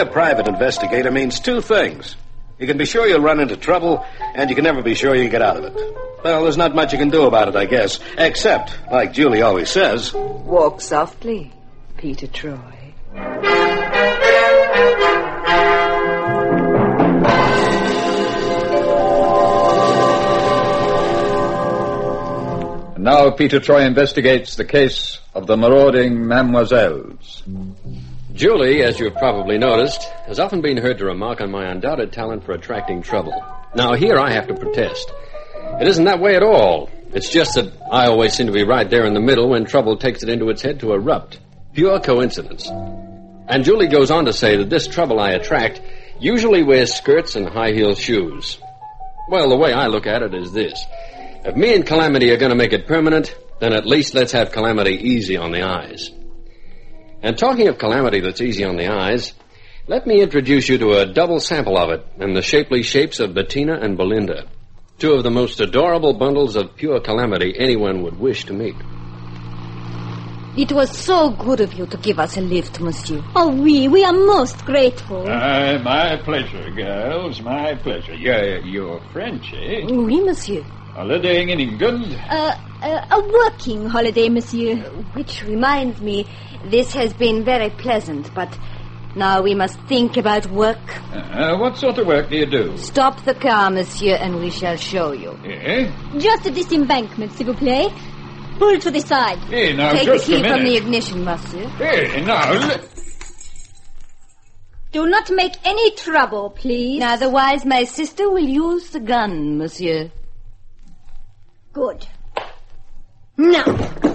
a private investigator means two things. You can be sure you'll run into trouble, and you can never be sure you'll get out of it. Well, there's not much you can do about it, I guess. Except, like Julie always says... Walk softly, Peter Troy. And now Peter Troy investigates the case of the marauding Mademoiselles. Julie, as you've probably noticed, has often been heard to remark on my undoubted talent for attracting trouble. Now, here I have to protest. It isn't that way at all. It's just that I always seem to be right there in the middle when trouble takes it into its head to erupt. Pure coincidence. And Julie goes on to say that this trouble I attract usually wears skirts and high-heeled shoes. Well, the way I look at it is this. If me and Calamity are going to make it permanent, then at least let's have Calamity easy on the eyes. And talking of Calamity that's easy on the eyes, let me introduce you to a double sample of it in the shapely shapes of Bettina and Belinda, two of the most adorable bundles of pure Calamity anyone would wish to meet. It was so good of you to give us a lift, monsieur. Oh, we are most grateful. My pleasure, girls, my pleasure. You're French, eh? Oui, monsieur. Holidaying in England? A working holiday, monsieur. Which reminds me, this has been very pleasant, but now we must think about work. What sort of work do you do? Stop the car, monsieur, and we shall show you. Eh? Just at this embankment, s'il vous plaît. Pull to the side. Hey, now, Take the just key a minute. from the ignition, monsieur. Hey, now... Do not make any trouble, please. Otherwise, my sister will use the gun, monsieur. Good. Now.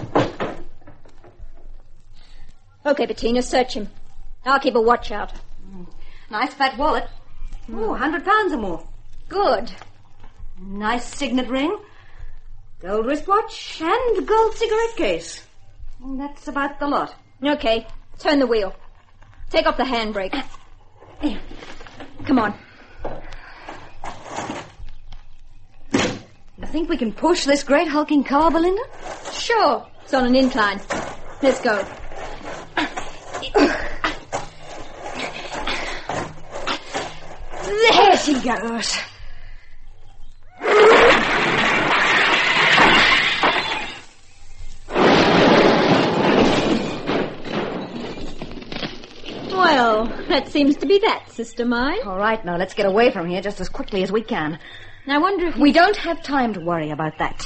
Okay, Bettina, search him. I'll keep a watch out. Nice fat wallet. Oh, 100 pounds or more. Good. Nice signet ring. Gold wristwatch and gold cigarette case. That's about the lot. Okay, turn the wheel. Take off the handbrake. Come on. You think we can push this great hulking car, Belinda? Sure. It's on an incline. Let's go. There she goes. Well, that seems to be that, sister mine. All right, now let's get away from here just as quickly as we can. I wonder if We don't have time to worry about that.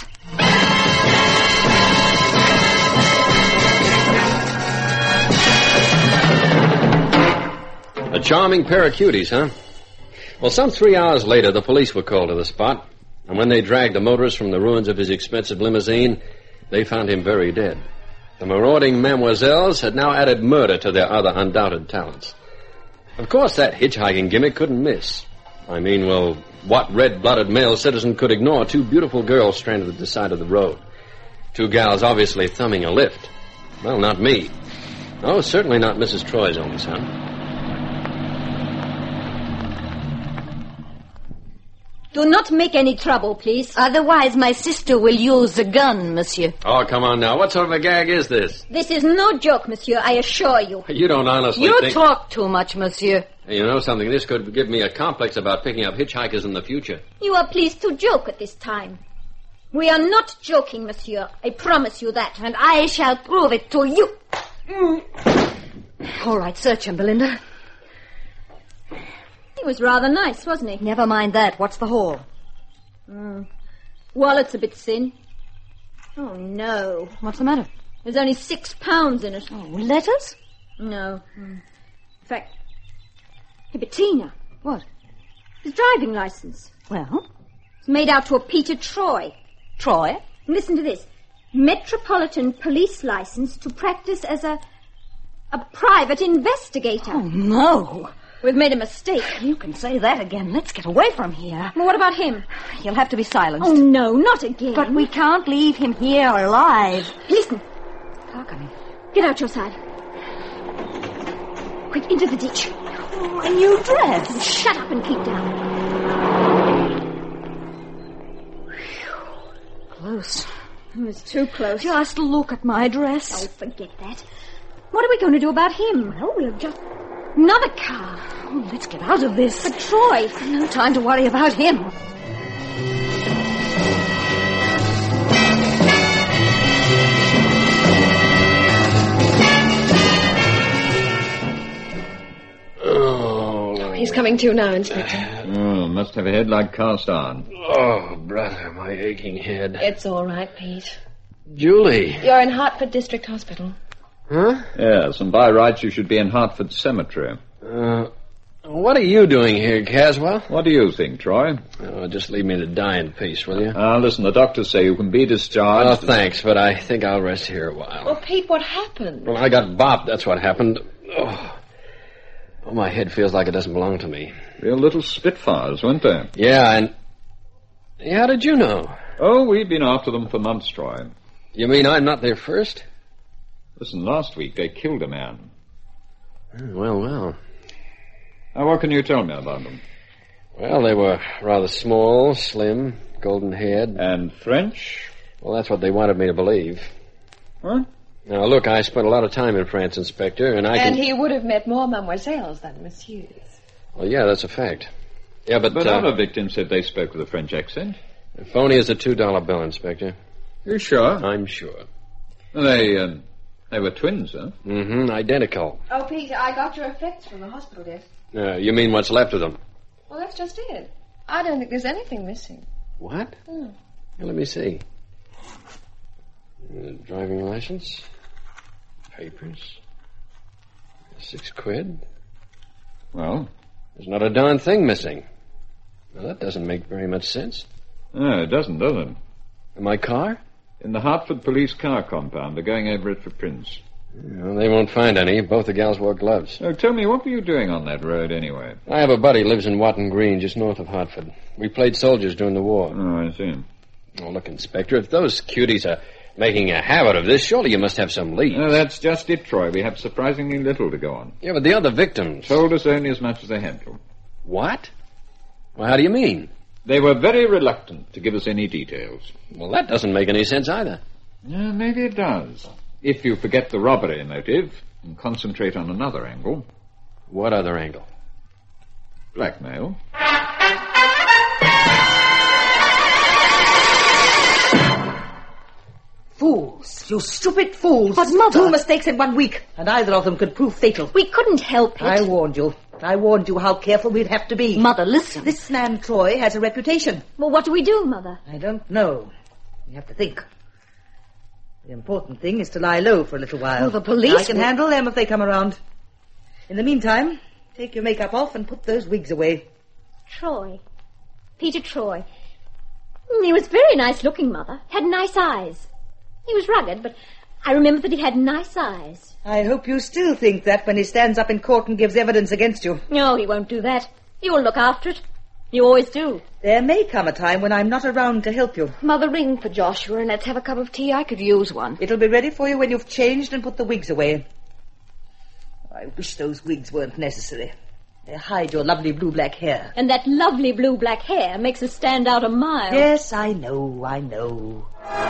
A charming pair of cuties, huh? Well, some 3 hours later, the police were called to the spot, and when they dragged the motorist from the ruins of his expensive limousine, they found him very dead. The marauding Mademoiselles had now added murder to their other undoubted talents. Of course, that hitchhiking gimmick couldn't miss. I mean, well, what red-blooded male citizen could ignore two beautiful girls stranded at the side of the road? Two gals obviously thumbing a lift. Well, not me. Oh, certainly not Mrs. Troy's only son. Do not make any trouble, please. Otherwise, my sister will use the gun, monsieur. Oh, come on now. What sort of a gag is this? This is no joke, monsieur, I assure you. You don't honestly You think... talk too much, monsieur. Hey, you know something? This could give me a complex about picking up hitchhikers in the future. You are pleased to joke at this time. We are not joking, monsieur. I promise you that. And I shall prove it to you. All right, search him, Belinda. He was rather nice, wasn't he? Never mind that. What's the haul? Wallet's a bit thin. Oh, no. What's the matter? There's only £6 in it. Oh, letters? No. In fact... Hey, Bettina. What? His driving license. Well? It's made out to a Peter Troy. Troy? Listen to this. Metropolitan Police License to practice as a private investigator. Oh, no. We've made a mistake. You can say that again. Let's get away from here. Well, what about him? He'll have to be silenced. Oh, no, not again. But we can't leave him here alive. Listen. How come? Get out your side. Quick, into the ditch. My new dress. Shut up and keep down. Close. It was too close. Just look at my dress. Oh, forget that. What are we going to do about him? Well, we'll just... Another car. Oh, let's get out of this. But Troy... No time to worry about him. He's coming to now, Inspector. Oh, must have a head like cast iron. Oh, brother, my aching head. It's all right, Pete. Julie. You're in Hartford District Hospital. Huh? Yes, and by rights you should be in Hartford Cemetery. What are you doing here, Caswell? What do you think, Troy? Oh, just leave me to die in peace, will you? Listen, the doctors say you can be discharged. Oh, thanks, but I think I'll rest here a while. Well, Pete, what happened? Well, I got bopped, that's what happened. Oh, my head feels like it doesn't belong to me. Real little Spitfires, weren't they? Yeah, and... How did you know? Oh, we've been after them for months, Troy. You mean I'm not there first? Listen, last week they killed a man. Well. Now, what can you tell me about them? Well, they were rather small, slim, golden-haired. And French? Well, that's what they wanted me to believe. What? Now, look, I spent a lot of time in France, Inspector, and And he would have met more mademoiselles than messieurs. Well, yeah, that's a fact. Yeah, but other victims said they spoke with a French accent. Phony as a $2 bill, Inspector. You sure? I'm sure. They were twins, huh? Mm-hmm, identical. Oh, Pete, I got your effects from the hospital desk. You mean what's left of them? Well, that's just it. I don't think there's anything missing. What? Well, let me see. Driving license. Papers. $6. Well? There's not a darn thing missing. Well, that doesn't make very much sense. No, it doesn't, does it? And my car? In the Hartford police car compound. They're going over it for prints. Well, they won't find any. Both the gals wore gloves. Oh, tell me, what were you doing on that road anyway? I have a buddy who lives in Watton Green, just north of Hartford. We played soldiers during the war. Oh, I see. Oh, look, Inspector, if those cuties are making a habit of this, surely you must have some leads. Oh, that's just it, Troy. We have surprisingly little to go on. Yeah, but the other victims... Told us only as much as they had to. What? Well, how do you mean? They were very reluctant to give us any details. Well, that doesn't make any sense either. Yeah, maybe it does. If you forget the robbery motive and concentrate on another angle. What other angle? Blackmail. Fools. You stupid fools. But, Mother... 2 mistakes in 1 week, and either of them could prove fatal. We couldn't help it. I warned you. I warned you how careful we'd have to be. Mother, listen. This man, Troy, has a reputation. Well, what do we do, Mother? I don't know. You have to think. The important thing is to lie low for a little while. Well, the police... I can handle them if they come around. In the meantime, take your makeup off and put those wigs away. Troy. Peter Troy. He was very nice looking, Mother. Had nice eyes. He was rugged, but I remember that he had nice eyes. I hope you still think that when he stands up in court and gives evidence against you. No, he won't do that. You'll look after it. You always do. There may come a time when I'm not around to help you. Mother, ring for Joshua and let's have a cup of tea. I could use one. It'll be ready for you when you've changed and put the wigs away. I wish those wigs weren't necessary. They hide your lovely blue-black hair. And that lovely blue-black hair makes us stand out a mile. Yes, I know, I know.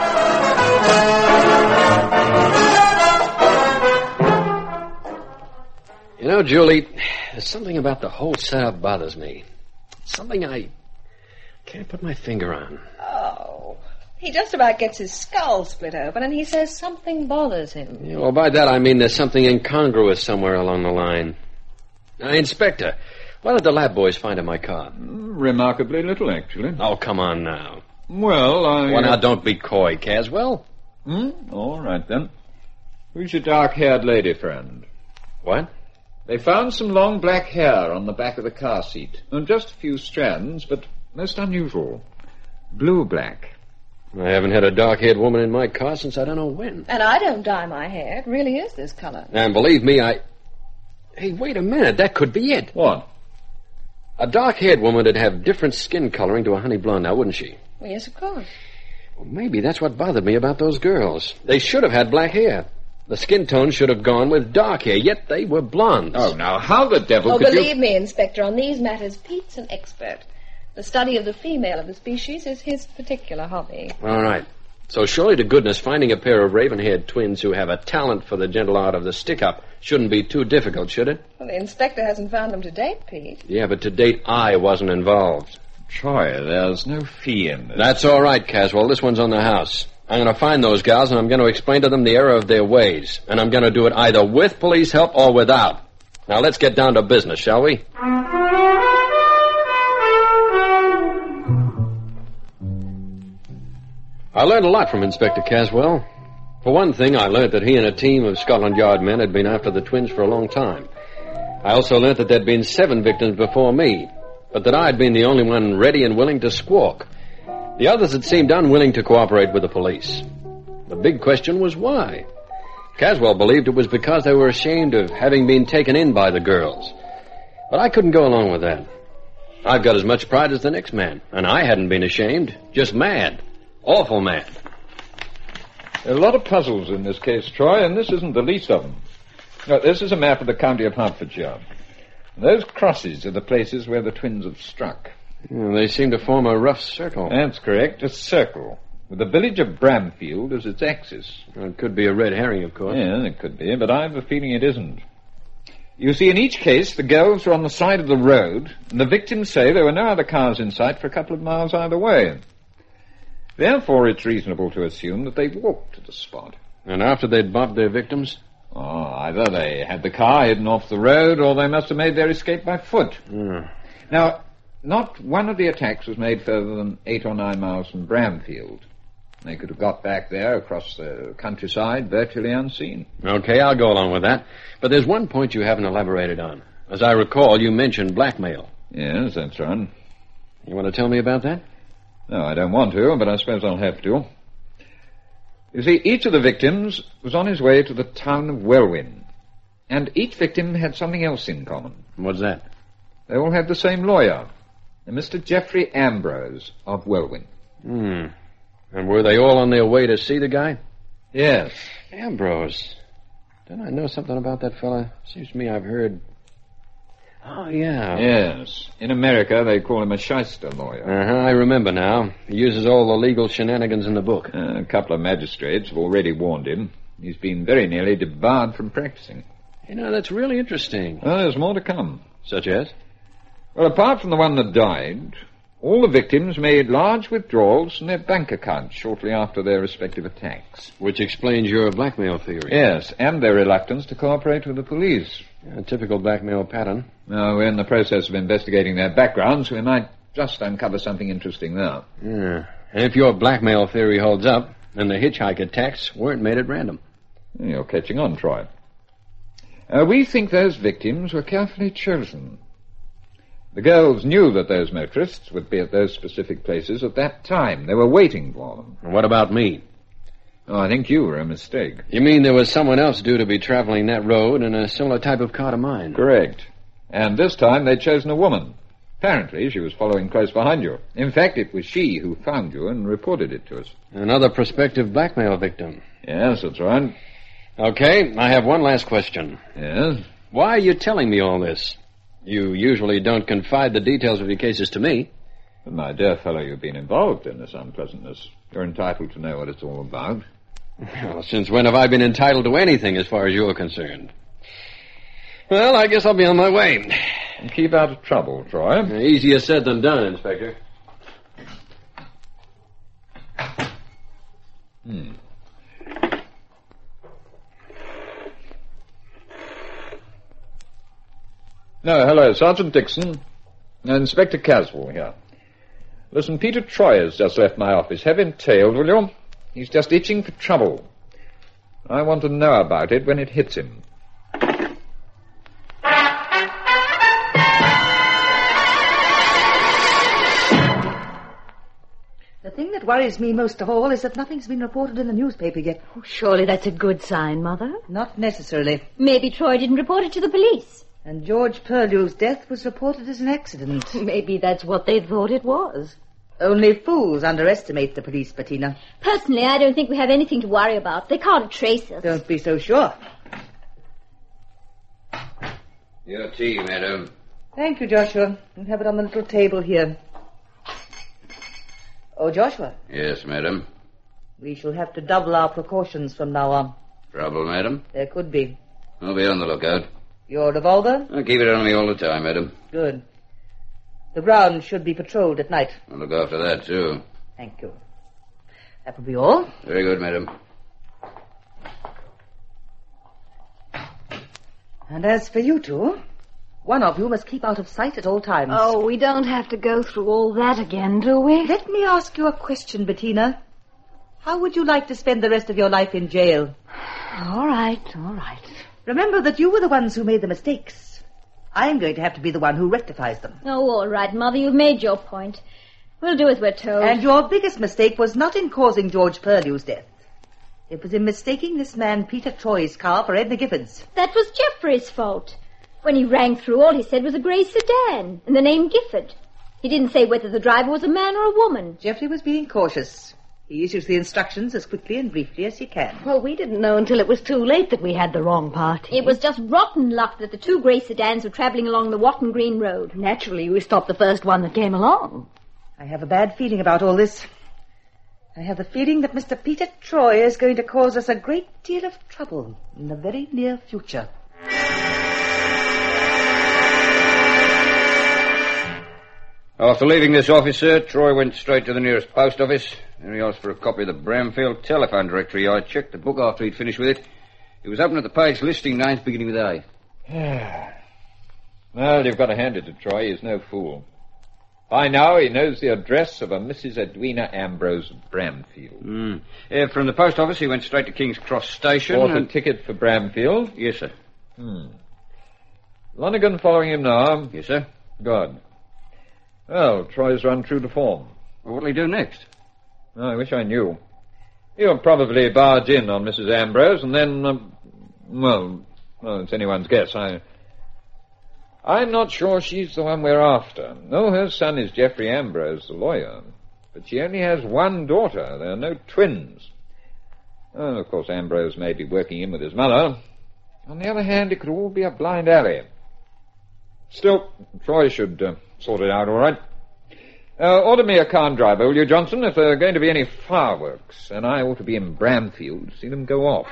You know, Julie, there's something about the whole setup bothers me. Something I can't put my finger on. Oh, he just about gets his skull split open and he says something bothers him. Yeah, well, by that I mean there's something incongruous somewhere along the line. Now, Inspector, what did the lab boys find in my car? Remarkably little, actually. Oh, come on now. Well, Well, now, don't be coy, Caswell. All right, then. Who's your dark-haired lady friend? What? They found some long black hair on the back of the car seat. Just a few strands, but most unusual. Blue-black. I haven't had a dark-haired woman in my car since I don't know when. And I don't dye my hair. It really is this color. And believe me, Hey, wait a minute. That could be it. What? A dark-haired woman would have different skin coloring to a honey blonde now, wouldn't she? Well, yes, of course. Well, maybe that's what bothered me about those girls. They should have had black hair. The skin tone should have gone with dark hair, yet they were blondes. Oh, now, how the devil Oh, could you... believe me, Inspector, on these matters, Pete's an expert. The study of the female of the species is his particular hobby. All right. So surely to goodness finding a pair of raven-haired twins who have a talent for the gentle art of the stick-up shouldn't be too difficult, should it? Well, the inspector hasn't found them to date, Pete. Yeah, but to date I wasn't involved. Troy, there's no fee in this. That's all right, Caswell. This one's on the house. I'm going to find those gals, and I'm going to explain to them the error of their ways. And I'm going to do it either with police help or without. Now, let's get down to business, shall we? I learned a lot from Inspector Caswell. For one thing, I learned that he and a team of Scotland Yard men had been after the twins for a long time. I also learned that there'd been 7 victims before me, but that I'd been the only one ready and willing to squawk. The others had seemed unwilling to cooperate with the police. The big question was why. Caswell believed it was because they were ashamed of having been taken in by the girls. But I couldn't go along with that. I've got as much pride as the next man, and I hadn't been ashamed, just mad. Awful mad. There are a lot of puzzles in this case, Troy, and this isn't the least of them. Now, this is a map of the county of Hertfordshire. Those crosses are the places where the twins have struck. They seem to form a rough circle. That's correct, a circle, with the village of Bramfield as its axis. Well, it could be a red herring, of course. Yeah, it could be, but I have a feeling it isn't. You see, in each case, the girls were on the side of the road, and the victims say there were no other cars in sight for a couple of miles either way. Therefore, it's reasonable to assume that they walked to the spot. And after they'd bumped their victims? Oh, either they had the car hidden off the road, or they must have made their escape by foot. Now, not one of the attacks was made further than 8 or 9 miles from Bramfield. They could have got back there across the countryside virtually unseen. Okay, I'll go along with that. But there's one point you haven't elaborated on. As I recall, you mentioned blackmail. Yes, that's right. You want to tell me about that? No, I don't want to, but I suppose I'll have to. You see, each of the victims was on his way to the town of Welwyn. And each victim had something else in common. What's that? They all had the same lawyer, a Mr. Geoffrey Ambrose of Welwyn. And were they all on their way to see the guy? Yes. Ambrose. Don't I know something about that fella? Seems to me I've heard... Oh, yeah. Yes. In America, they call him a shyster lawyer. I remember now. He uses all the legal shenanigans in the book. A couple of magistrates have already warned him. He's been very nearly debarred from practicing. You know, that's really interesting. Well, there's more to come. Such as? Well, apart from the one that died, all the victims made large withdrawals from their bank accounts shortly after their respective attacks. Which explains your blackmail theory. Yes, and their reluctance to cooperate with the police. A typical blackmail pattern. Now, we're in the process of investigating their backgrounds. We might just uncover something interesting there. Yeah. And if your blackmail theory holds up, then the hitchhike attacks weren't made at random. You're catching on, Troy. We think those victims were carefully chosen. The girls knew that those motorists would be at those specific places at that time. They were waiting for them. And what about me? Oh, I think you were a mistake. You mean there was someone else due to be traveling that road in a similar type of car to mine? Correct. And this time they'd chosen a woman. Apparently she was following close behind you. In fact, it was she who found you and reported it to us. Another prospective blackmail victim. Yes, that's right. Okay, I have one last question. Yes? Why are you telling me all this? You usually don't confide the details of your cases to me. But my dear fellow, you've been involved in this unpleasantness. You're entitled to know what it's all about. Well, since when have I been entitled to anything as far as you're concerned? Well, I guess I'll be on my way. And keep out of trouble, Troy. Easier said than done, Inspector. No, hello, Sergeant Dixon. Inspector Caswell here. Listen, Peter Troy has just left my office. Have him tailed, will you? He's just itching for trouble. I want to know about it when it hits him. The thing that worries me most of all is that nothing's been reported in the newspaper yet. Oh, surely that's a good sign, Mother. Not necessarily. Maybe Troy didn't report it to the police. And George Purlew's death was reported as an accident. Maybe that's what they thought it was. Only fools underestimate the police, Bettina. Personally, I don't think we have anything to worry about. They can't trace us. Don't be so sure. Your tea, madam. Thank you, Joshua. We'll have it on the little table here. Oh, Joshua. Yes, madam. We shall have to double our precautions from now on. Trouble, madam? There could be. I'll be on the lookout. Your revolver? I'll keep it on me all the time, madam. Good. The grounds should be patrolled at night. I'll look after that, too. Thank you. That will be all. Very good, madam. And as for you two, one of you must keep out of sight at all times. Oh, we don't have to go through all that again, do we? Let me ask you a question, Bettina. How would you like to spend the rest of your life in jail? All right, all right. Remember that you were the ones who made the mistakes. I'm going to have to be the one who rectifies them. Oh, all right, Mother, you've made your point. We'll do as we're told. And your biggest mistake was not in causing George Purlew's death. It was in mistaking this man Peter Troy's car for Edna Gifford's. That was Geoffrey's fault. When he rang through, all he said was a grey sedan and the name Gifford. He didn't say whether the driver was a man or a woman. Geoffrey was being cautious. He issues the instructions as quickly and briefly as he can. Well, we didn't know until it was too late that we had the wrong party. It was just rotten luck that the two grey sedans were travelling along the Watton Green Road. Naturally, we stopped the first one that came along. I have a bad feeling about all this. I have the feeling that Mr. Peter Troy is going to cause us a great deal of trouble in the very near future. After leaving this office, sir, Troy went straight to the nearest post office. There he asked for a copy of the Bramfield telephone directory. I checked the book after he'd finished with it. It was open at the page listing names beginning with A. Well, you've got to hand it to Troy. He's no fool. By now, he knows the address of a Mrs. Edwina Ambrose of Bramfield. From the post office, he went straight to King's Cross Station. Bought a ticket for Bramfield? Yes, sir. Lonergan following him now? Yes, sir. Good. Well, Troy's run true to form. Well, what'll he do next? Oh, I wish I knew. He'll probably barge in on Mrs. Ambrose and then, well, it's anyone's guess. I'm not sure she's the one we're after. No, her son is Geoffrey Ambrose, the lawyer. But she only has one daughter. There are no twins. Oh, of course, Ambrose may be working in with his mother. On the other hand, it could all be a blind alley. Still, Troy should sort it out all right. Order me a car driver, will you, Johnson? If there are going to be any fireworks, and I ought to be in Bramfield to see them go off.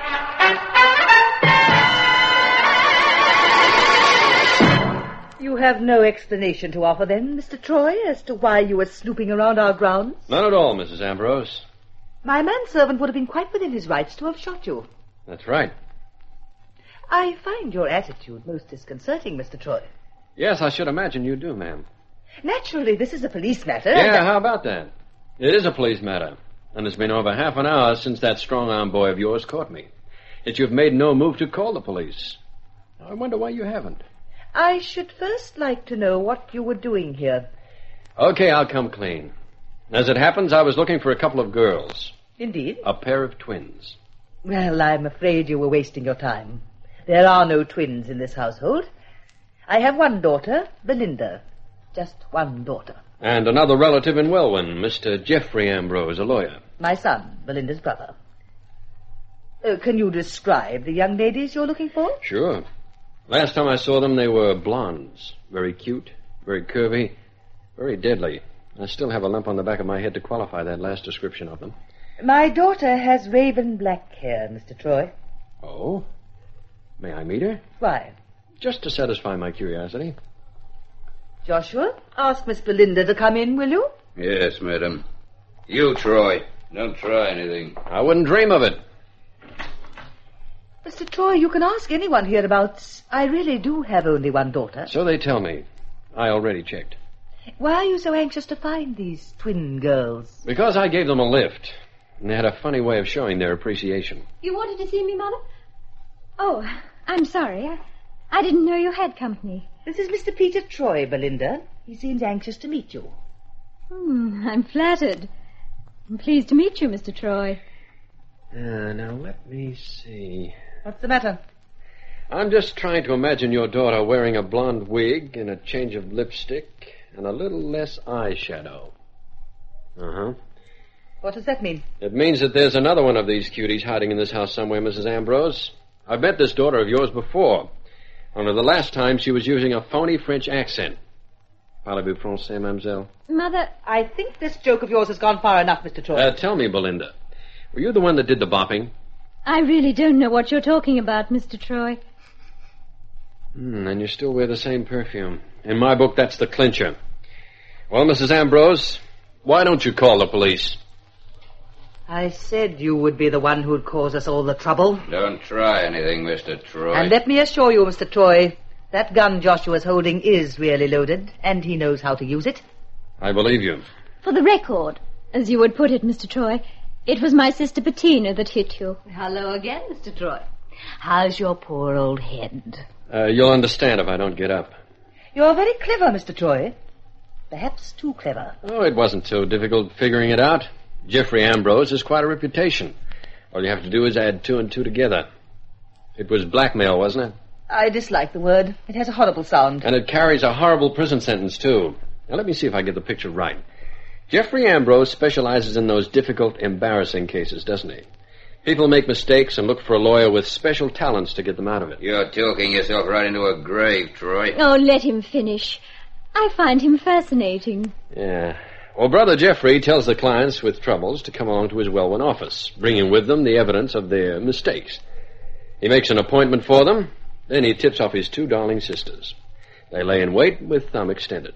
You have no explanation to offer, then, Mr. Troy, as to why you were snooping around our grounds? None at all, Mrs. Ambrose. My manservant would have been quite within his rights to have shot you. That's right. I find your attitude most disconcerting, Mr. Troy. Yes, I should imagine you do, ma'am. Naturally, this is a police matter. Yeah, how about that? It is a police matter. And it's been over half an hour since that strong-arm boy of yours caught me. Yet you've made no move to call the police. I wonder why you haven't. I should first like to know what you were doing here. Okay, I'll come clean. As it happens, I was looking for a couple of girls. Indeed? A pair of twins. Well, I'm afraid you were wasting your time. There are no twins in this household. I have one daughter, Belinda. Just one daughter. And another relative in Welwyn, Mr. Geoffrey Ambrose, a lawyer. My son, Belinda's brother. Can you describe the young ladies you're looking for? Sure. Last time I saw them, they were blondes. Very cute, very curvy, very deadly. I still have a lump on the back of my head to qualify that last description of them. My daughter has raven black hair, Mr. Troy. Oh? May I meet her? Why? Just to satisfy my curiosity. Joshua, ask Miss Belinda to come in, will you? Yes, madam. You, Troy, don't try anything. I wouldn't dream of it. Mr. Troy, you can ask anyone hereabouts. I really do have only one daughter. So they tell me. I already checked. Why are you so anxious to find these twin girls? Because I gave them a lift. And they had a funny way of showing their appreciation. You wanted to see me, Mother? Oh, I'm sorry. I didn't know you had company. This is Mr. Peter Troy, Belinda. He seems anxious to meet you. I'm flattered. I'm pleased to meet you, Mr. Troy. Now, let me see. What's the matter? I'm just trying to imagine your daughter wearing a blonde wig and a change of lipstick and a little less eyeshadow. Uh-huh. What does that mean? It means that there's another one of these cuties hiding in this house somewhere, Mrs. Ambrose. I've met this daughter of yours before. Only the last time she was using a phony French accent. Parlez-vous français, mademoiselle? Mother... I think this joke of yours has gone far enough, Mr. Troy. Tell me, Belinda. Were you the one that did the bopping? I really don't know what you're talking about, Mr. Troy. And you still wear the same perfume. In my book, that's the clincher. Well, Mrs. Ambrose, why don't you call the police? I said you would be the one who'd cause us all the trouble. Don't try anything, Mr. Troy. And let me assure you, Mr. Troy, that gun Joshua's holding is really loaded, and he knows how to use it. I believe you. For the record, as you would put it, Mr. Troy, it was my sister Bettina that hit you. Hello again, Mr. Troy. How's your poor old head? You'll understand if I don't get up. You're very clever, Mr. Troy. Perhaps too clever. Oh, it wasn't so difficult figuring it out. Jeffrey Ambrose has quite a reputation. All you have to do is add 2 and 2 together. It was blackmail, wasn't it? I dislike the word. It has a horrible sound. And it carries a horrible prison sentence, too. Now, let me see if I get the picture right. Jeffrey Ambrose specializes in those difficult, embarrassing cases, doesn't he? People make mistakes and look for a lawyer with special talents to get them out of it. You're talking yourself right into a grave, Troy. Oh, let him finish. I find him fascinating. Yeah. Well, Brother Jeffrey tells the clients with troubles to come along to his Welwyn office, bringing with them the evidence of their mistakes. He makes an appointment for them, then he tips off his 2 darling sisters. They lay in wait with thumb extended.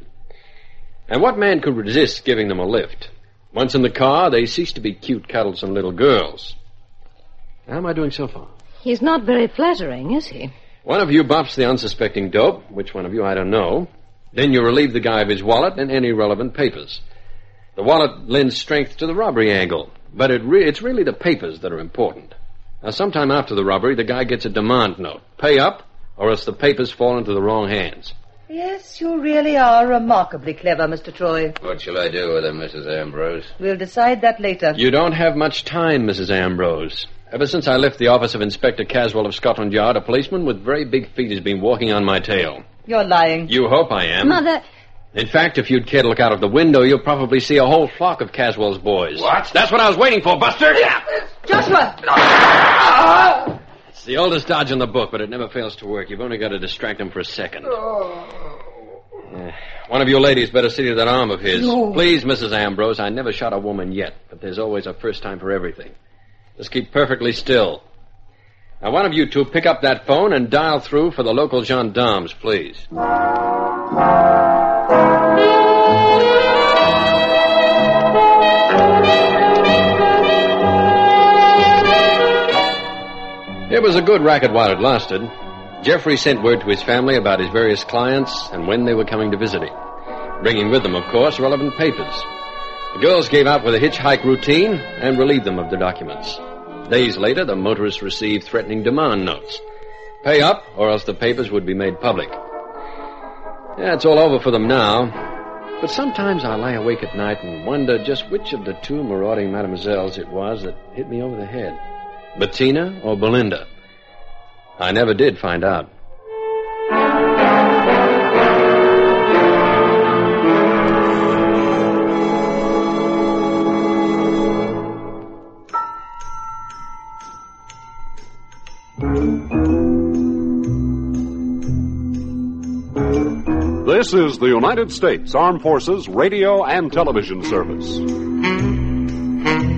And what man could resist giving them a lift? Once in the car, they cease to be cute, cuddlesome little girls. How am I doing so far? He's not very flattering, is he? One of you buffs the unsuspecting dope. Which one of you, I don't know. Then you relieve the guy of his wallet and any relevant papers. The wallet lends strength to the robbery angle, but it's really the papers that are important. Now, sometime after the robbery, the guy gets a demand note. Pay up, or else the papers fall into the wrong hands. Yes, you really are remarkably clever, Mr. Troy. What shall I do with him, Mrs. Ambrose? We'll decide that later. You don't have much time, Mrs. Ambrose. Ever since I left the office of Inspector Caswell of Scotland Yard, a policeman with very big feet has been walking on my tail. You're lying. You hope I am. Mother... In fact, if you'd care to look out of the window, you'll probably see a whole flock of Caswell's boys. What? That's what I was waiting for, Buster! Yeah. Joshua! It's the oldest dodge in the book, but it never fails to work. You've only got to distract him for a second. One of you ladies better see to that arm of his. No. Please, Mrs. Ambrose, I never shot a woman yet, but there's always a first time for everything. Just keep perfectly still. Now, one of you 2 pick up that phone and dial through for the local gendarmes, please. It was a good racket while it lasted. Jeffrey sent word to his family about his various clients and when they were coming to visit him, bringing with them, of course, relevant papers. The girls gave out with a hitchhike routine and relieved them of their documents. Days later, the motorists received threatening demand notes. Pay up, or else the papers would be made public. Yeah, it's all over for them now. But sometimes I lie awake at night and wonder just which of the 2 marauding mademoiselles it was that hit me over the head. Bettina or Belinda? I never did find out. This is the United States Armed Forces Radio and Television Service.